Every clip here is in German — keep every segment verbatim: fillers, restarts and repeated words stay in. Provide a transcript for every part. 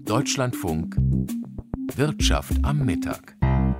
Deutschlandfunk Wirtschaft am Mittag.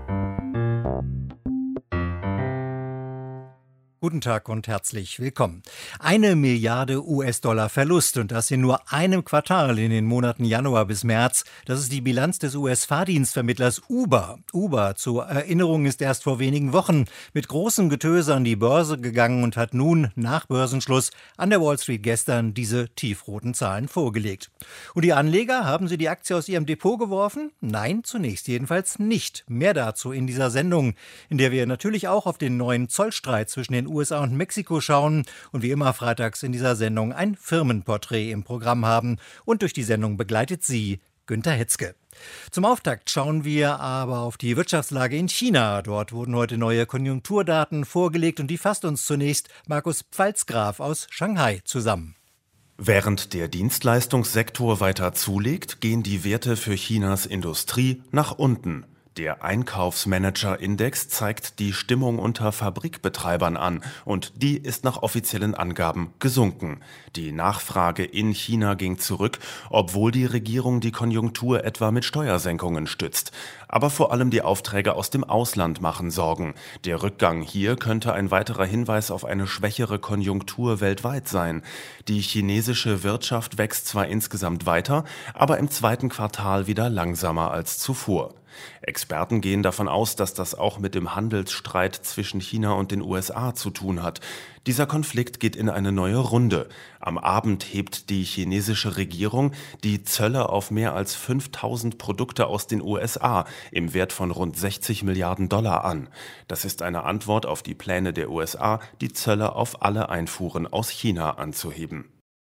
Guten Tag und herzlich willkommen. Eine Milliarde U S-Dollar Verlust und das in nur einem Quartal in den Monaten Januar bis März. Das ist die Bilanz des U S-Fahrdienstvermittlers Uber. Uber, zur Erinnerung, ist erst vor wenigen Wochen mit großem Getöse an die Börse gegangen und hat nun nach Börsenschluss an der Wall Street gestern diese tiefroten Zahlen vorgelegt. Und die Anleger, haben sie die Aktie aus ihrem Depot geworfen? Nein, zunächst jedenfalls nicht. Mehr dazu in dieser Sendung, in der wir natürlich auch auf den neuen Zollstreit zwischen den U S A und Mexiko schauen und wie immer freitags in dieser Sendung ein Firmenporträt im Programm haben. Und durch die Sendung begleitet sie Günther Hetzke. Zum Auftakt schauen wir aber auf die Wirtschaftslage in China. Dort wurden heute neue Konjunkturdaten vorgelegt und die fasst uns zunächst Markus Pfalzgraf aus Shanghai zusammen. Während der Dienstleistungssektor weiter zulegt, gehen die Werte für Chinas Industrie nach unten. Der Einkaufsmanager-Index zeigt die Stimmung unter Fabrikbetreibern an und die ist nach offiziellen Angaben gesunken. Die Nachfrage in China ging zurück, obwohl die Regierung die Konjunktur etwa mit Steuersenkungen stützt. Aber vor allem die Aufträge aus dem Ausland machen Sorgen. Der Rückgang hier könnte ein weiterer Hinweis auf eine schwächere Konjunktur weltweit sein. Die chinesische Wirtschaft wächst zwar insgesamt weiter, aber im zweiten Quartal wieder langsamer als zuvor. Experten gehen davon aus, dass das auch mit dem Handelsstreit zwischen China und den U S A zu tun hat. Dieser Konflikt geht in eine neue Runde. Am Abend hebt die chinesische Regierung die Zölle auf mehr als fünftausend Produkte aus den U S A im Wert von rund sechzig Milliarden Dollar an. Das ist eine Antwort auf die Pläne der U S A, die Zölle auf alle Einfuhren aus China anzuheben.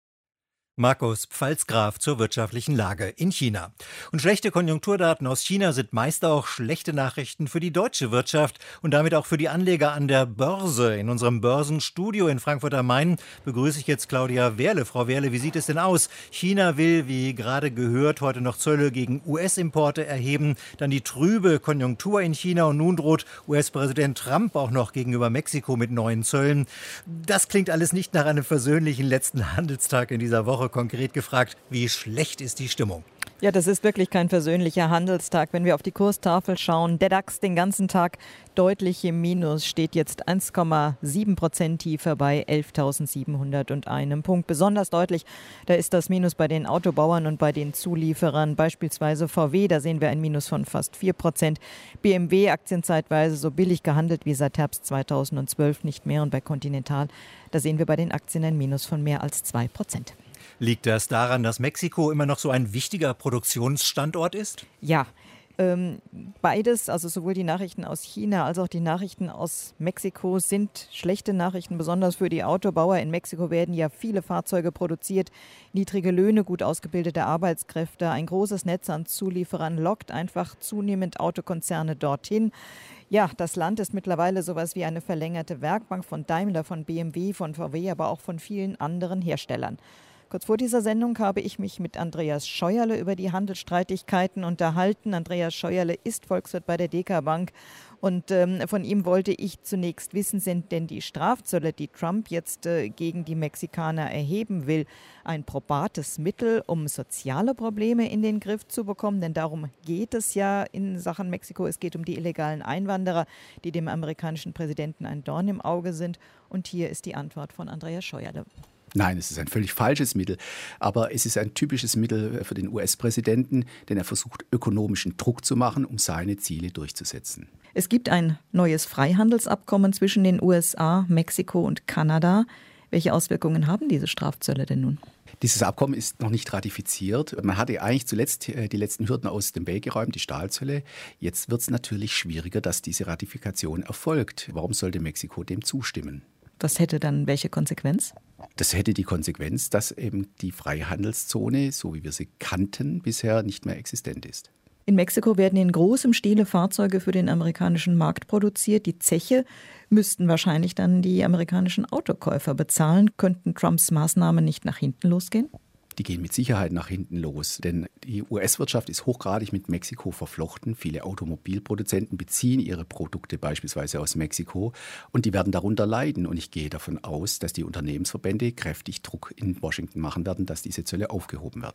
Markus Pfalzgraf zur wirtschaftlichen Lage in China. Und schlechte Konjunkturdaten aus China sind meist auch schlechte Nachrichten für die deutsche Wirtschaft und damit auch für die Anleger an der Börse. In unserem Börsenstudio in Frankfurt am Main begrüße ich jetzt Claudia Wehrle. Frau Wehrle, wie sieht es denn aus? China will, wie gerade gehört, heute noch Zölle gegen U S-Importe erheben. Dann die trübe Konjunktur in China und nun droht U S-Präsident Trump auch noch gegenüber Mexiko mit neuen Zöllen. Das klingt alles nicht nach einem versöhnlichen letzten Handelstag in dieser Woche. Konkret gefragt, wie schlecht ist die Stimmung? Ja, das ist wirklich kein versöhnlicher Handelstag. Wenn wir auf die Kurstafel schauen, der DAX den ganzen Tag deutlich im Minus, steht jetzt eins Komma sieben Prozent tiefer bei elftausendsiebenhunderteins Punkt. Besonders deutlich, da ist das Minus bei den Autobauern und bei den Zulieferern, beispielsweise V W, da sehen wir ein Minus von fast vier Prozent. B M W Aktien zeitweise so billig gehandelt wie seit Herbst zweitausendzwölf nicht mehr und bei Continental, da sehen wir bei den Aktien ein Minus von mehr als zwei Prozent. Liegt das daran, dass Mexiko immer noch so ein wichtiger Produktionsstandort ist? Ja, ähm, beides, also sowohl die Nachrichten aus China als auch die Nachrichten aus Mexiko sind schlechte Nachrichten, besonders für die Autobauer. In Mexiko werden ja viele Fahrzeuge produziert, niedrige Löhne, gut ausgebildete Arbeitskräfte, ein großes Netz an Zulieferern lockt einfach zunehmend Autokonzerne dorthin. Ja, das Land ist mittlerweile sowas wie eine verlängerte Werkbank von Daimler, von B M W, von V W, aber auch von vielen anderen Herstellern. Kurz vor dieser Sendung habe ich mich mit Andreas Scheuerle über die Handelsstreitigkeiten unterhalten. Andreas Scheuerle ist Volkswirt bei der D K Bank und ähm, von ihm wollte ich zunächst wissen, sind denn die Strafzölle, die Trump jetzt äh, gegen die Mexikaner erheben will, ein probates Mittel, um soziale Probleme in den Griff zu bekommen? Denn darum geht es ja in Sachen Mexiko. Es geht um die illegalen Einwanderer, die dem amerikanischen Präsidenten ein Dorn im Auge sind. Und hier ist die Antwort von Andreas Scheuerle. Nein, es ist ein völlig falsches Mittel, aber es ist ein typisches Mittel für den U S-Präsidenten, denn er versucht, ökonomischen Druck zu machen, um seine Ziele durchzusetzen. Es gibt ein neues Freihandelsabkommen zwischen den U S A, Mexiko und Kanada. Welche Auswirkungen haben diese Strafzölle denn nun? Dieses Abkommen ist noch nicht ratifiziert. Man hatte eigentlich zuletzt die letzten Hürden aus dem Weg geräumt, die Stahlzölle. Jetzt wird es natürlich schwieriger, dass diese Ratifikation erfolgt. Warum sollte Mexiko dem zustimmen? Das hätte dann welche Konsequenz? Das hätte die Konsequenz, dass eben die Freihandelszone, so wie wir sie kannten, bisher nicht mehr existent ist. In Mexiko werden in großem Stile Fahrzeuge für den amerikanischen Markt produziert. Die Zeche müssten wahrscheinlich dann die amerikanischen Autokäufer bezahlen. Könnten Trumps Maßnahmen nicht nach hinten losgehen? Die gehen mit Sicherheit nach hinten los, denn die U S-Wirtschaft ist hochgradig mit Mexiko verflochten. Viele Automobilproduzenten beziehen ihre Produkte beispielsweise aus Mexiko und die werden darunter leiden. Und ich gehe davon aus, dass die Unternehmensverbände kräftig Druck in Washington machen werden, dass diese Zölle aufgehoben werden.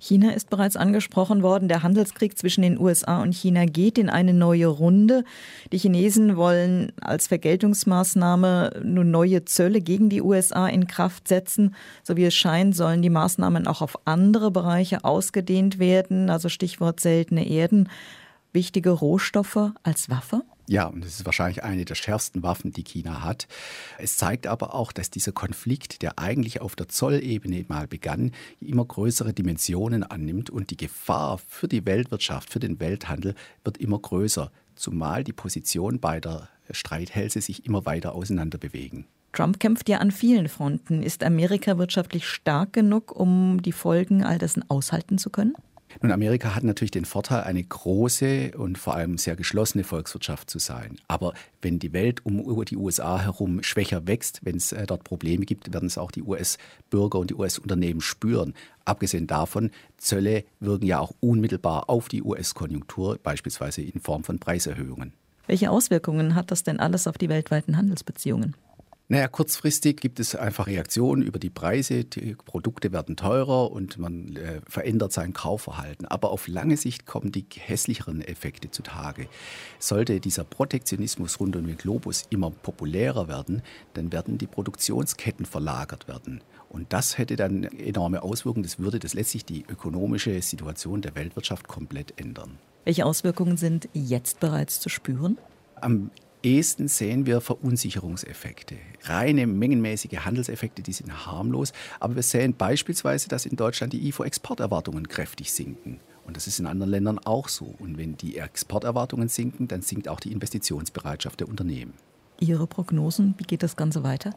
China ist bereits angesprochen worden. Der Handelskrieg zwischen den U S A und China geht in eine neue Runde. Die Chinesen wollen als Vergeltungsmaßnahme nun neue Zölle gegen die U S A in Kraft setzen. So wie es scheint, sollen die Maßnahmen auch auf andere Bereiche ausgedehnt werden. Also Stichwort seltene Erden. Wichtige Rohstoffe als Waffe? Ja, und das ist wahrscheinlich eine der schärfsten Waffen, die China hat. Es zeigt aber auch, dass dieser Konflikt, der eigentlich auf der Zollebene mal begann, immer größere Dimensionen annimmt und die Gefahr für die Weltwirtschaft, für den Welthandel wird immer größer, zumal die Positionen beider Streithälse sich immer weiter auseinander bewegen. Trump kämpft ja an vielen Fronten. Ist Amerika wirtschaftlich stark genug, um die Folgen all dessen aushalten zu können? Nun, Amerika hat natürlich den Vorteil, eine große und vor allem sehr geschlossene Volkswirtschaft zu sein. Aber wenn die Welt um die U S A herum schwächer wächst, wenn es äh, dort Probleme gibt, werden es auch die U S-Bürger und die U S-Unternehmen spüren. Abgesehen davon, Zölle wirken ja auch unmittelbar auf die U S-Konjunktur, beispielsweise in Form von Preiserhöhungen. Welche Auswirkungen hat das denn alles auf die weltweiten Handelsbeziehungen? Naja, kurzfristig gibt es einfach Reaktionen über die Preise, die Produkte werden teurer und man äh, verändert sein Kaufverhalten. Aber auf lange Sicht kommen die hässlicheren Effekte zutage. Sollte dieser Protektionismus rund um den Globus immer populärer werden, dann werden die Produktionsketten verlagert werden. Und das hätte dann enorme Auswirkungen. Das würde das letztlich die ökonomische Situation der Weltwirtschaft komplett ändern. Welche Auswirkungen sind jetzt bereits zu spüren? Am ehesten sehen wir Verunsicherungseffekte. Reine mengenmäßige Handelseffekte, die sind harmlos. Aber wir sehen beispielsweise, dass in Deutschland die I F O-Exporterwartungen kräftig sinken. Und das ist in anderen Ländern auch so. Und wenn die Exporterwartungen sinken, dann sinkt auch die Investitionsbereitschaft der Unternehmen. Ihre Prognosen, wie geht das Ganze weiter?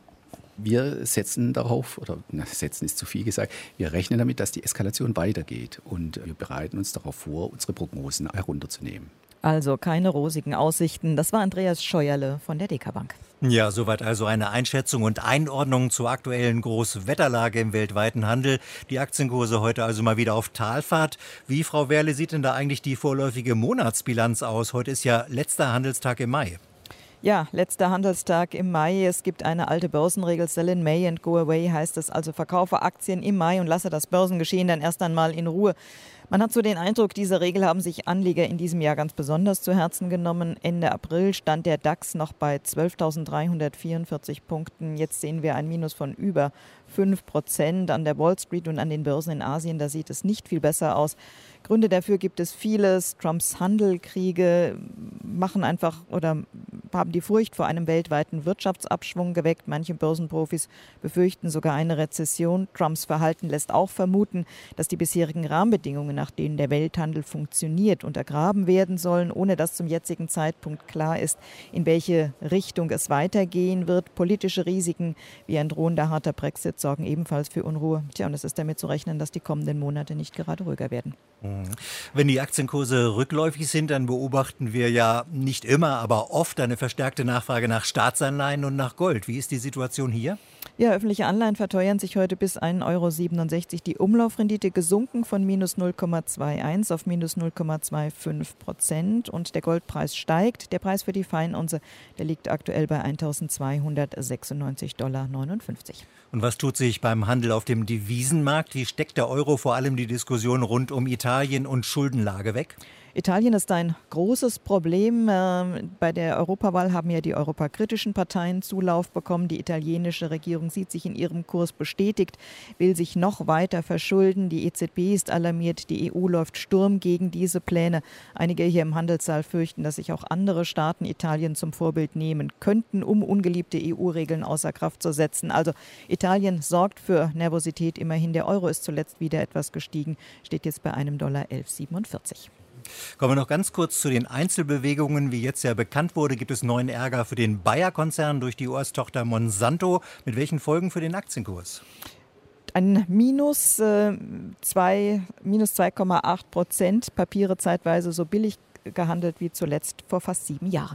Wir setzen darauf, oder na, setzen ist zu viel gesagt, wir rechnen damit, dass die Eskalation weitergeht. Und wir bereiten uns darauf vor, unsere Prognosen herunterzunehmen. Also keine rosigen Aussichten. Das war Andreas Scheuerle von der Deka Bank. Ja, soweit also eine Einschätzung und Einordnung zur aktuellen Großwetterlage im weltweiten Handel. Die Aktienkurse heute also mal wieder auf Talfahrt. Wie, Frau Werle, sieht denn da eigentlich die vorläufige Monatsbilanz aus? Heute ist ja letzter Handelstag im Mai. Ja, letzter Handelstag im Mai. Es gibt eine alte Börsenregel, sell in May and go away, heißt es also, verkaufe Aktien im Mai und lasse das Börsengeschehen dann erst einmal in Ruhe. Man hat so den Eindruck, diese Regel haben sich Anleger in diesem Jahr ganz besonders zu Herzen genommen. Ende April stand der DAX noch bei zwölftausenddreihundertvierundvierzig Punkten. Jetzt sehen wir ein Minus von über fünf Prozent an der Wall Street und an den Börsen in Asien. Da sieht es nicht viel besser aus. Gründe dafür gibt es vieles. Trumps Handelskriege machen einfach oder haben die Furcht vor einem weltweiten Wirtschaftsabschwung geweckt. Manche Börsenprofis befürchten sogar eine Rezession. Trumps Verhalten lässt auch vermuten, dass die bisherigen Rahmenbedingungen, nach denen der Welthandel funktioniert, untergraben werden sollen, ohne dass zum jetzigen Zeitpunkt klar ist, in welche Richtung es weitergehen wird. Politische Risiken wie ein drohender harter Brexit sorgen ebenfalls für Unruhe. Tja, und es ist damit zu rechnen, dass die kommenden Monate nicht gerade ruhiger werden. Wenn die Aktienkurse rückläufig sind, dann beobachten wir ja nicht immer, aber oft eine verstärkte Nachfrage nach Staatsanleihen und nach Gold. Wie ist die Situation hier? Ja, öffentliche Anleihen verteuern sich heute bis ein Euro siebenundsechzig. Die Umlaufrendite gesunken von minus null Komma einundzwanzig auf minus null Komma fünfundzwanzig Prozent. Und der Goldpreis steigt. Der Preis für die Feinunze, der liegt aktuell bei eintausendzweihundertsechsundneunzig Komma neunundfünfzig Dollar. Und was tut sich beim Handel auf dem Devisenmarkt? Wie steckt der Euro vor allem die Diskussion rund um Italien und Schuldenlage weg? Italien ist ein großes Problem. Bei der Europawahl haben ja die europakritischen Parteien Zulauf bekommen. Die italienische Regierung sieht sich in ihrem Kurs bestätigt, will sich noch weiter verschulden. Die E Z B ist alarmiert, die E U läuft Sturm gegen diese Pläne. Einige hier im Handelssaal fürchten, dass sich auch andere Staaten Italien zum Vorbild nehmen könnten, um ungeliebte E U-Regeln außer Kraft zu setzen. Also Italien sorgt für Nervosität immerhin. Der Euro ist zuletzt wieder etwas gestiegen, steht jetzt bei einem Dollar elf Komma siebenundvierzig. Kommen wir noch ganz kurz zu den Einzelbewegungen. Wie jetzt ja bekannt wurde, gibt es neuen Ärger für den Bayer-Konzern durch die U S-Tochter Monsanto. Mit welchen Folgen für den Aktienkurs? Ein Minus, äh, zwei, minus zwei Komma acht Prozent. Papiere zeitweise so billig gehandelt wie zuletzt vor fast sieben Jahren.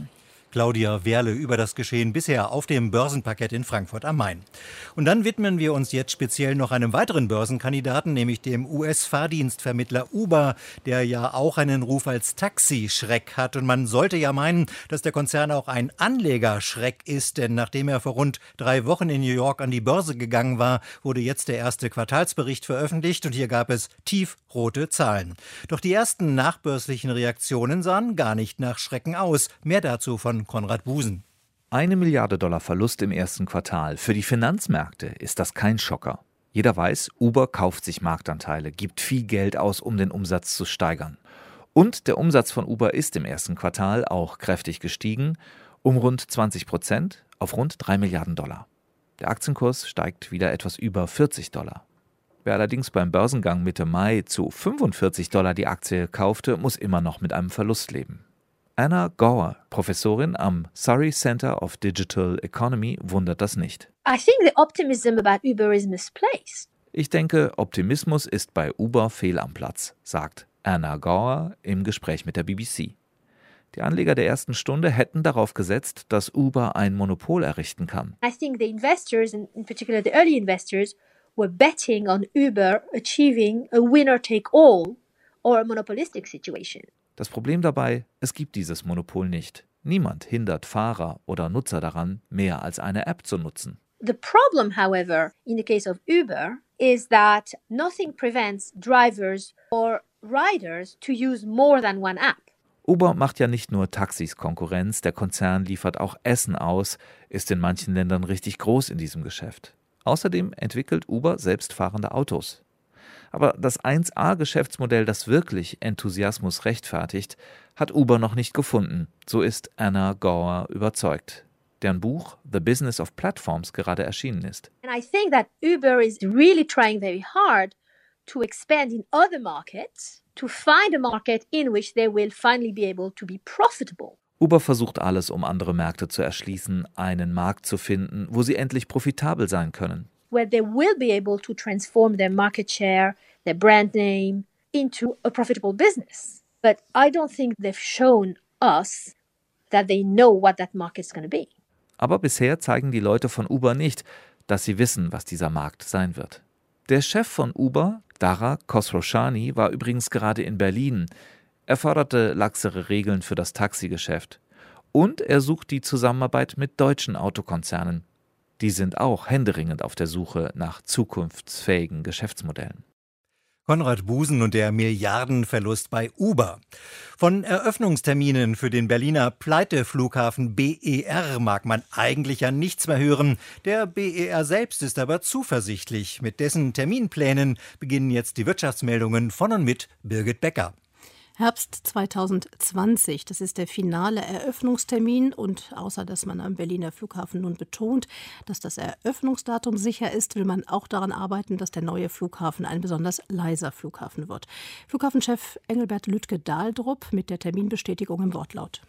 Claudia Wehrle über das Geschehen bisher auf dem Börsenparkett in Frankfurt am Main. Und dann widmen wir uns jetzt speziell noch einem weiteren Börsenkandidaten, nämlich dem U S-Fahrdienstvermittler Uber, der ja auch einen Ruf als Taxischreck hat. Und man sollte ja meinen, dass der Konzern auch ein Anlegerschreck ist, denn nachdem er vor rund drei Wochen in New York an die Börse gegangen war, wurde jetzt der erste Quartalsbericht veröffentlicht und hier gab es tiefrote Zahlen. Doch die ersten nachbörslichen Reaktionen sahen gar nicht nach Schrecken aus. Mehr dazu von Konrad Busen. Eine Milliarde Dollar Verlust im ersten Quartal. Für die Finanzmärkte ist das kein Schocker. Jeder weiß, Uber kauft sich Marktanteile, gibt viel Geld aus, um den Umsatz zu steigern. Und der Umsatz von Uber ist im ersten Quartal auch kräftig gestiegen, um rund zwanzig Prozent auf rund drei Milliarden Dollar. Der Aktienkurs steigt wieder etwas über vierzig Dollar. Wer allerdings beim Börsengang Mitte Mai zu fünfundvierzig Dollar die Aktie kaufte, muss immer noch mit einem Verlust leben. Anna Gower, Professorin am Surrey Center of Digital Economy, wundert das nicht. I think the optimism about Uber is misplaced. Ich denke, Optimismus ist bei Uber fehl am Platz, sagt Anna Gower im Gespräch mit der B B C. Die Anleger der ersten Stunde hätten darauf gesetzt, dass Uber ein Monopol errichten kann. I think the investors, and in particular the early investors, were betting on Uber achieving a winner-take-all or a monopolistic situation. Das Problem dabei, es gibt dieses Monopol nicht. Niemand hindert Fahrer oder Nutzer daran, mehr als eine App zu nutzen. The problem, however, in the case of Uber, is that nothing prevents drivers or riders to use more than one app. Uber macht ja nicht nur Taxis Konkurrenz, der Konzern liefert auch Essen aus, ist in manchen Ländern richtig groß in diesem Geschäft. Außerdem entwickelt Uber selbstfahrende Autos. Aber das eins A-Geschäftsmodell, das wirklich Enthusiasmus rechtfertigt, hat Uber noch nicht gefunden. So ist Anna Gower überzeugt, deren Buch The Business of Platforms gerade erschienen ist. And I think that Uber is really trying very hard to expand in other markets, to find a market in which they will finally be able to be profitable. Uber versucht alles, um andere Märkte zu erschließen, einen Markt zu finden, wo sie endlich profitabel sein können. Where they will be able to transform their market share, their brand name into a profitable business. But I don't think they've shown us that they know what that market's going to be. Aber bisher zeigen die Leute von Uber nicht, dass sie wissen, was dieser Markt sein wird. Der Chef von Uber, Dara Khosrowshahi, war übrigens gerade in Berlin. Er forderte laxere Regeln für das Taxigeschäft. Und er sucht die Zusammenarbeit mit deutschen Autokonzernen. Die sind auch händeringend auf der Suche nach zukunftsfähigen Geschäftsmodellen. Konrad Busen und der Milliardenverlust bei Uber. Von Eröffnungsterminen für den Berliner Pleiteflughafen B E R mag man eigentlich ja nichts mehr hören. Der B E R selbst ist aber zuversichtlich. Mit dessen Terminplänen beginnen jetzt die Wirtschaftsmeldungen von und mit Birgit Becker. Herbst zweitausendzwanzig, das ist der finale Eröffnungstermin. Und außer dass man am Berliner Flughafen nun betont, dass das Eröffnungsdatum sicher ist, will man auch daran arbeiten, dass der neue Flughafen ein besonders leiser Flughafen wird. Flughafenchef Engelbert Lütke-Dahldrup mit der Terminbestätigung im Wortlaut.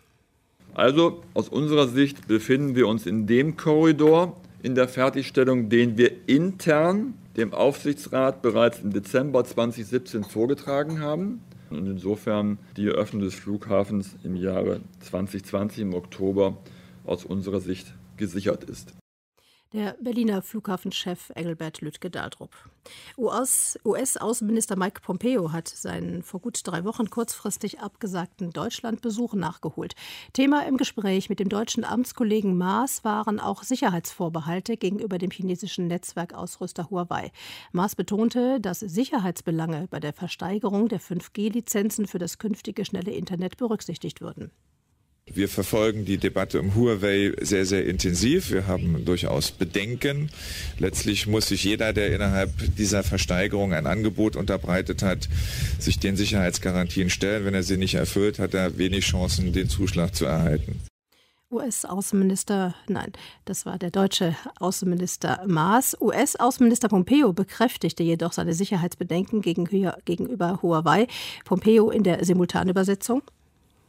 Also aus unserer Sicht befinden wir uns in dem Korridor in der Fertigstellung, den wir intern dem Aufsichtsrat bereits im Dezember zweitausendsiebzehn vorgetragen haben. Und insofern die Eröffnung des Flughafens im Jahre zweitausendzwanzig im Oktober aus unserer Sicht gesichert ist. Der Berliner Flughafenchef Engelbert Lütke-Dahldrup. U S-Außenminister Mike Pompeo hat seinen vor gut drei Wochen kurzfristig abgesagten Deutschlandbesuch nachgeholt. Thema im Gespräch mit dem deutschen Amtskollegen Maas waren auch Sicherheitsvorbehalte gegenüber dem chinesischen Netzwerkausrüster Huawei. Maas betonte, dass Sicherheitsbelange bei der Versteigerung der fünf G Lizenzen für das künftige schnelle Internet berücksichtigt würden. Wir verfolgen die Debatte um Huawei sehr, sehr intensiv. Wir haben durchaus Bedenken. Letztlich muss sich jeder, der innerhalb dieser Versteigerung ein Angebot unterbreitet hat, sich den Sicherheitsgarantien stellen. Wenn er sie nicht erfüllt, hat er wenig Chancen, den Zuschlag zu erhalten. U S-Außenminister, nein, das war der deutsche Außenminister Maas. U S-Außenminister Pompeo bekräftigte jedoch seine Sicherheitsbedenken gegenüber Huawei. Pompeo in der Simultanübersetzung.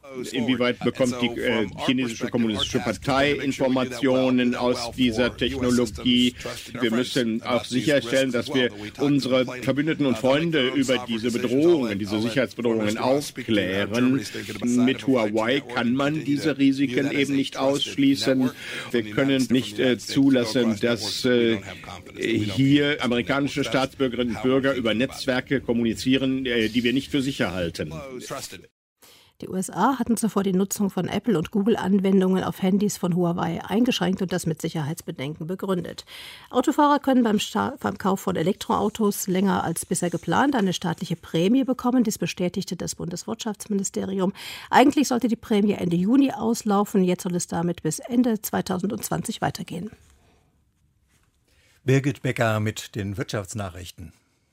Inwieweit bekommt die äh, chinesische kommunistische Partei Informationen aus dieser Technologie? Wir müssen auch sicherstellen, dass wir unsere Verbündeten und Freunde über diese Bedrohungen, diese Sicherheitsbedrohungen aufklären. Mit Huawei kann man diese Risiken eben nicht ausschließen. Wir können nicht äh, zulassen, dass äh, hier amerikanische Staatsbürgerinnen und Bürger über Netzwerke kommunizieren, äh, die wir nicht für sicher halten. Die U S A hatten zuvor die Nutzung von Apple- und Google-Anwendungen auf Handys von Huawei eingeschränkt und das mit Sicherheitsbedenken begründet. Autofahrer können beim, Sta- beim Kauf von Elektroautos länger als bisher geplant eine staatliche Prämie bekommen. Dies bestätigte das Bundeswirtschaftsministerium. Eigentlich sollte die Prämie Ende Juni auslaufen. Jetzt soll es damit bis Ende zweitausendzwanzig weitergehen. Birgit Becker mit den Wirtschaftsnachrichten.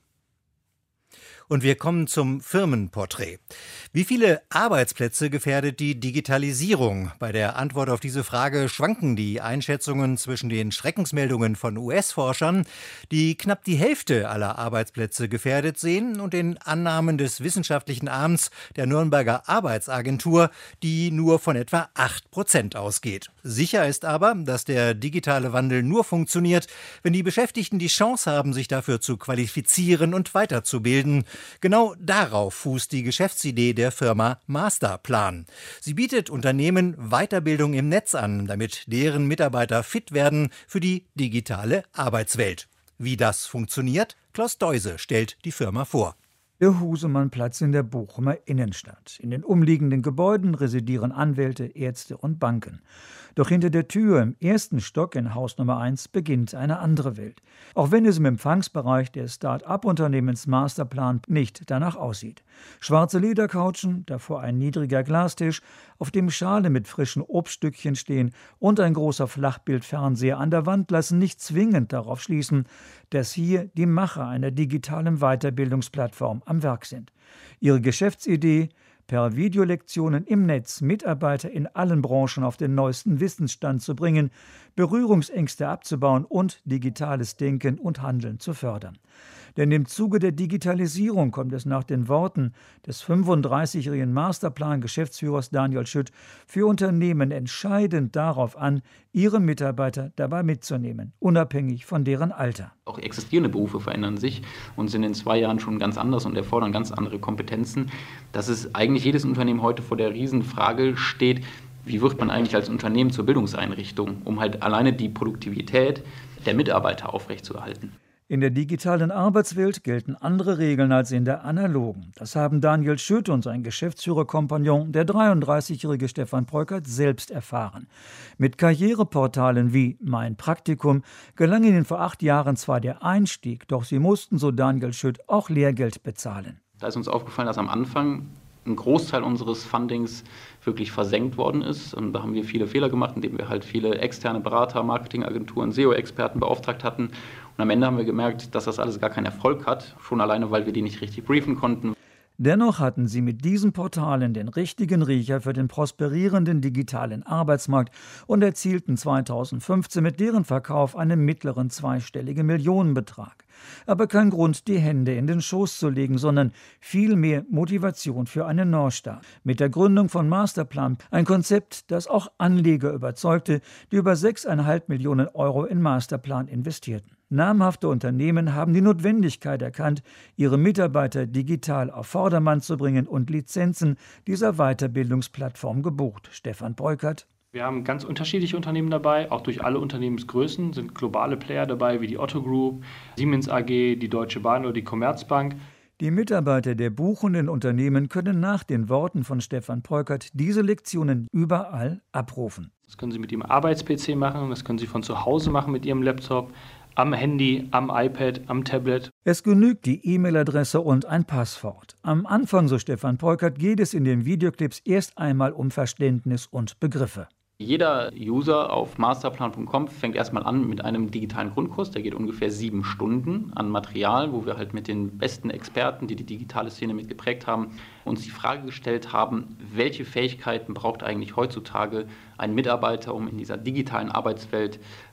Und wir kommen zum Firmenporträt. Wie viele Arbeitsplätze gefährdet die Digitalisierung? Bei der Antwort auf diese Frage schwanken die Einschätzungen zwischen den Schreckensmeldungen von U S-Forschern, die knapp die Hälfte aller Arbeitsplätze gefährdet sehen, und den Annahmen des wissenschaftlichen Arms der Nürnberger Arbeitsagentur, die nur von etwa acht Prozent ausgeht. Sicher ist aber, dass der digitale Wandel nur funktioniert, wenn die Beschäftigten die Chance haben, sich dafür zu qualifizieren und weiterzubilden. Genau darauf fußt die Geschäftsidee der Firma Masterplan. Sie bietet Unternehmen Weiterbildung im Netz an, damit deren Mitarbeiter fit werden für die digitale Arbeitswelt. Wie das funktioniert? Klaus Deuse stellt die Firma vor. Der Husemannplatz in der Bochumer Innenstadt. In den umliegenden Gebäuden residieren Anwälte, Ärzte und Banken. Doch hinter der Tür im ersten Stock in Haus Nummer eins beginnt eine andere Welt. Auch wenn es im Empfangsbereich des Start-up-Unternehmens Masterplan nicht danach aussieht. Schwarze Ledercouchen, davor ein niedriger Glastisch, auf dem Schale mit frischen Obststückchen stehen und ein großer Flachbildfernseher an der Wand lassen nicht zwingend darauf schließen, dass hier die Macher einer digitalen Weiterbildungsplattform am Werk sind. Ihre Geschäftsidee: per Videolektionen im Netz Mitarbeiter in allen Branchen auf den neuesten Wissensstand zu bringen, Berührungsängste abzubauen und digitales Denken und Handeln zu fördern. Denn im Zuge der Digitalisierung kommt es nach den Worten des fünfunddreißigjährigen Masterplan-Geschäftsführers Daniel Schütt für Unternehmen entscheidend darauf an, ihre Mitarbeiter dabei mitzunehmen, unabhängig von deren Alter. Auch existierende Berufe verändern sich und sind in zwei Jahren schon ganz anders und erfordern ganz andere Kompetenzen. Dass es eigentlich jedes Unternehmen heute vor der Riesenfrage steht, wie wird man eigentlich als Unternehmen zur Bildungseinrichtung, um halt alleine die Produktivität der Mitarbeiter aufrechtzuerhalten. In der digitalen Arbeitswelt gelten andere Regeln als in der analogen. Das haben Daniel Schütt und sein Geschäftsführerkompagnon, der dreiunddreißigjährige Stefan Peukert, selbst erfahren. Mit Karriereportalen wie Mein Praktikum gelang ihnen vor acht Jahren zwar der Einstieg, doch sie mussten, so Daniel Schütt, auch Lehrgeld bezahlen. Da ist uns aufgefallen, dass am Anfang ein Großteil unseres Fundings wirklich versenkt worden ist. Und da haben wir viele Fehler gemacht, indem wir halt viele externe Berater, Marketingagenturen, S E O-Experten beauftragt hatten. Und am Ende haben wir gemerkt, dass das alles gar keinen Erfolg hat, schon alleine, weil wir die nicht richtig briefen konnten. Dennoch hatten sie mit diesen Portalen den richtigen Riecher für den prosperierenden digitalen Arbeitsmarkt und erzielten zweitausendfünfzehn mit deren Verkauf einen mittleren zweistelligen Millionenbetrag. Aber kein Grund, die Hände in den Schoß zu legen, sondern vielmehr Motivation für einen Neustart. Mit der Gründung von Masterplan, ein Konzept, das auch Anleger überzeugte, die über sechseinhalb Millionen Euro in Masterplan investierten. Namhafte Unternehmen haben die Notwendigkeit erkannt, ihre Mitarbeiter digital auf Vordermann zu bringen und Lizenzen dieser Weiterbildungsplattform gebucht. Stefan Peukert. Wir haben ganz unterschiedliche Unternehmen dabei, auch durch alle Unternehmensgrößen sind globale Player dabei, wie die Otto Group, Siemens A G, die Deutsche Bahn oder die Commerzbank. Die Mitarbeiter der buchenden Unternehmen können nach den Worten von Stefan Peukert diese Lektionen überall abrufen. Das können Sie mit Ihrem Arbeits-P C machen, das können Sie von zu Hause machen mit Ihrem Laptop, am Handy, am iPad, am Tablet. Es genügt die E-Mail-Adresse und ein Passwort. Am Anfang, so Stefan Peukert, geht es in den Videoclips erst einmal um Verständnis und Begriffe. Jeder User auf masterplan punkt com fängt erstmal an mit einem digitalen Grundkurs, der geht ungefähr sieben Stunden an Material, wo wir halt mit den besten Experten, die die digitale Szene mitgeprägt haben, uns die Frage gestellt haben, welche Fähigkeiten braucht eigentlich heutzutage ein Mitarbeiter, um in dieser digitalen Arbeitswelt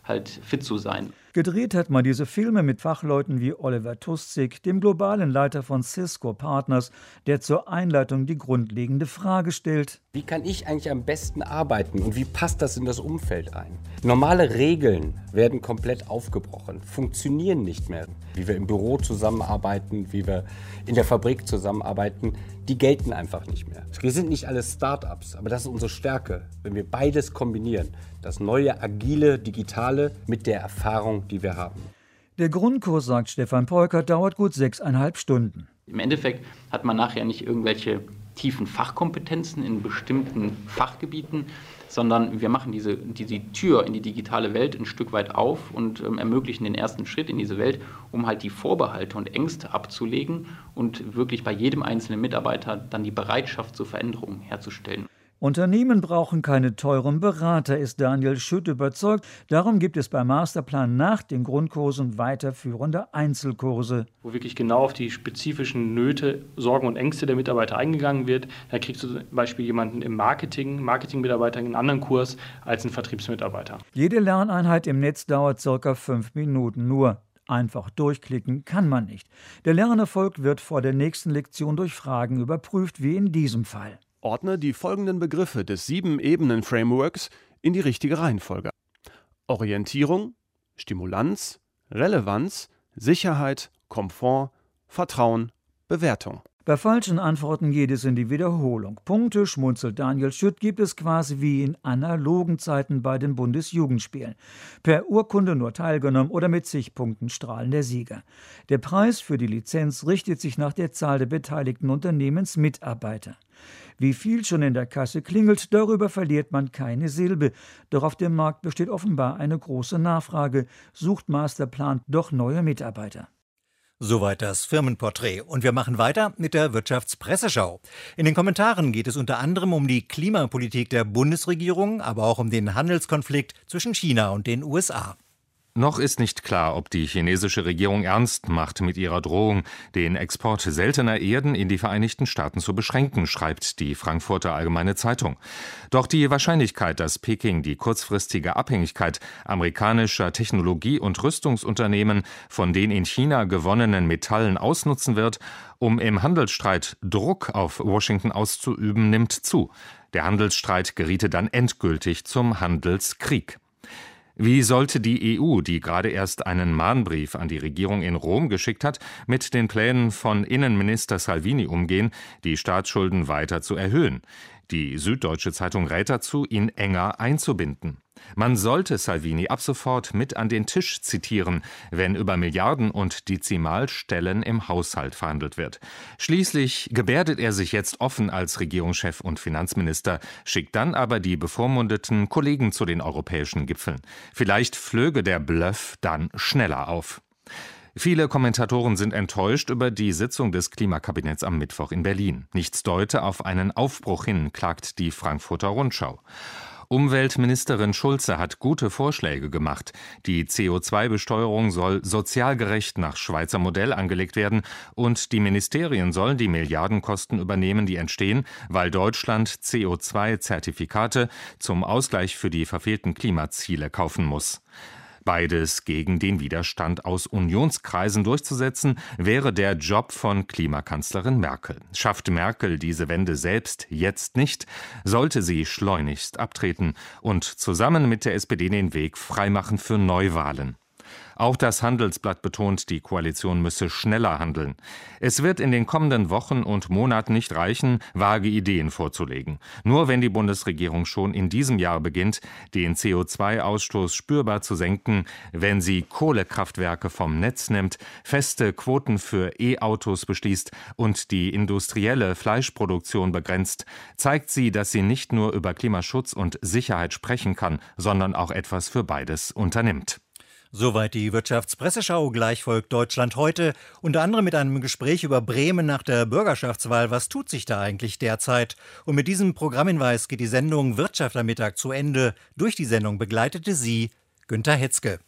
halt fit zu sein. Gedreht hat man diese Filme mit Fachleuten wie Oliver Tuszik, dem globalen Leiter von Cisco Partners, der zur Einleitung die grundlegende Frage stellt: Wie kann ich eigentlich am besten arbeiten und wie passt das in das Umfeld ein? Normale Regeln werden komplett aufgebrochen, funktionieren nicht mehr. Wie wir im Büro zusammenarbeiten, wie wir in der Fabrik zusammenarbeiten, die gelten einfach nicht mehr. Wir sind nicht alles Start-ups, aber das ist unsere Stärke, wenn wir beides kombinieren. Das neue, agile, digitale mit der Erfahrung, die wir haben. Der Grundkurs, sagt Stefan Peukert, dauert gut sechseinhalb Stunden. Im Endeffekt hat man nachher nicht irgendwelche tiefen Fachkompetenzen in bestimmten Fachgebieten, sondern wir machen diese, diese Tür in die digitale Welt ein Stück weit auf und ähm, ermöglichen den ersten Schritt in diese Welt, um halt die Vorbehalte und Ängste abzulegen und wirklich bei jedem einzelnen Mitarbeiter dann die Bereitschaft zur Veränderung herzustellen. Unternehmen brauchen keine teuren Berater, ist Daniel Schütt überzeugt. Darum gibt es beim Masterplan nach den Grundkursen weiterführende Einzelkurse. Wo wirklich genau auf die spezifischen Nöte, Sorgen und Ängste der Mitarbeiter eingegangen wird. Da kriegst du zum Beispiel jemanden im Marketing, Marketingmitarbeiter in einen anderen Kurs als ein Vertriebsmitarbeiter. Jede Lerneinheit im Netz dauert circa fünf Minuten. Nur einfach durchklicken kann man nicht. Der Lernerfolg wird vor der nächsten Lektion durch Fragen überprüft, wie in diesem Fall. Ordne die folgenden Begriffe des Sieben-Ebenen-Frameworks in die richtige Reihenfolge: Orientierung, Stimulanz, Relevanz, Sicherheit, Komfort, Vertrauen, Bewertung. Bei falschen Antworten geht es in die Wiederholung. Punkte, schmunzelt Daniel Schütt, gibt es quasi wie in analogen Zeiten bei den Bundesjugendspielen. Per Urkunde nur teilgenommen oder mit zig Punkten strahlen der Sieger. Der Preis für die Lizenz richtet sich nach der Zahl der beteiligten Unternehmensmitarbeiter. Wie viel schon in der Kasse klingelt, darüber verliert man keine Silbe. Doch auf dem Markt besteht offenbar eine große Nachfrage. Sucht Masterplan doch neue Mitarbeiter. Soweit das Firmenporträt. Und wir machen weiter mit der Wirtschaftspresseschau. In den Kommentaren geht es unter anderem um die Klimapolitik der Bundesregierung, aber auch um den Handelskonflikt zwischen China und den U S A. Noch ist nicht klar, ob die chinesische Regierung ernst macht mit ihrer Drohung, den Export seltener Erden in die Vereinigten Staaten zu beschränken, schreibt die Frankfurter Allgemeine Zeitung. Doch die Wahrscheinlichkeit, dass Peking die kurzfristige Abhängigkeit amerikanischer Technologie- und Rüstungsunternehmen von den in China gewonnenen Metallen ausnutzen wird, um im Handelsstreit Druck auf Washington auszuüben, nimmt zu. Der Handelsstreit geriete dann endgültig zum Handelskrieg. Wie sollte die E U, die gerade erst einen Mahnbrief an die Regierung in Rom geschickt hat, mit den Plänen von Innenminister Salvini umgehen, die Staatsschulden weiter zu erhöhen? Die Süddeutsche Zeitung rät dazu, ihn enger einzubinden. Man sollte Salvini ab sofort mit an den Tisch zitieren, wenn über Milliarden und Dezimalstellen im Haushalt verhandelt wird. Schließlich gebärdet er sich jetzt offen als Regierungschef und Finanzminister, schickt dann aber die bevormundeten Kollegen zu den europäischen Gipfeln. Vielleicht flöge der Bluff dann schneller auf. Viele Kommentatoren sind enttäuscht über die Sitzung des Klimakabinetts am Mittwoch in Berlin. Nichts deute auf einen Aufbruch hin, klagt die Frankfurter Rundschau. Umweltministerin Schulze hat gute Vorschläge gemacht. Die C O zwei Besteuerung soll sozial gerecht nach Schweizer Modell angelegt werden und die Ministerien sollen die Milliardenkosten übernehmen, die entstehen, weil Deutschland C O zwei Zertifikate zum Ausgleich für die verfehlten Klimaziele kaufen muss. Beides gegen den Widerstand aus Unionskreisen durchzusetzen, wäre der Job von Klimakanzlerin Merkel. Schafft Merkel diese Wende selbst jetzt nicht, sollte sie schleunigst abtreten und zusammen mit der S P D den Weg freimachen für Neuwahlen. Auch das Handelsblatt betont, die Koalition müsse schneller handeln. Es wird in den kommenden Wochen und Monaten nicht reichen, vage Ideen vorzulegen. Nur wenn die Bundesregierung schon in diesem Jahr beginnt, den C O zwei Ausstoß spürbar zu senken, wenn sie Kohlekraftwerke vom Netz nimmt, feste Quoten für E-Autos beschließt und die industrielle Fleischproduktion begrenzt, zeigt sie, dass sie nicht nur über Klimaschutz und Sicherheit sprechen kann, sondern auch etwas für beides unternimmt. Soweit die Wirtschaftspresseschau. Gleich folgt Deutschland heute, unter anderem mit einem Gespräch über Bremen nach der Bürgerschaftswahl. Was tut sich da eigentlich derzeit? Und mit diesem Programmhinweis geht die Sendung Wirtschaft am Mittag zu Ende. Durch die Sendung begleitete sie Günter Hetzke.